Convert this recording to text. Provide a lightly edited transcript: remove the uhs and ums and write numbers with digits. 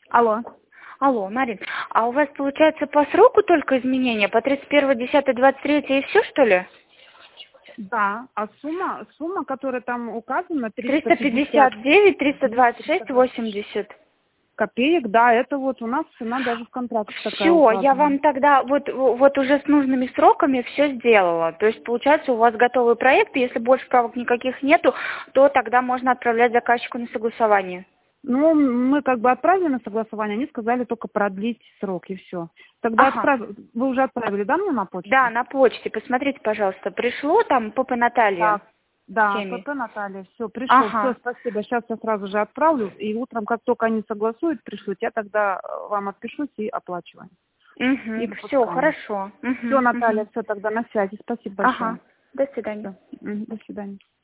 Алло. Алло, Марин, а у вас получается по сроку только изменения? По 31.10.23 и все, что ли? Да, а сумма, которая там указана, 359, 326, 80. копеек, да, это вот у нас цена даже в контракте такая Все, я указана. вам тогда вот уже с нужными сроками все сделала. То есть, получается, у вас готовый проект, и если больше правок никаких нету, то тогда можно отправлять заказчику на согласование. Ну, мы как бы отправили на согласование, они сказали только продлить срок, и все. Тогда Ага. вы уже отправили, да, мне на почту? Да, на почте. Посмотрите, пожалуйста. Пришло там Попа Наталья Так. в Да, теме. ПП Наталья, все, пришло, все, Ага. спасибо. Сейчас я сразу же отправлю, и утром, как только они согласуют, пришлют, я тогда вам отпишусь и оплачиваю. И Угу. Все, выпускаем. хорошо. Все, Угу. Наталья, Угу. все, тогда на связи. Спасибо Ага. большое. До свидания. Всё. До свидания.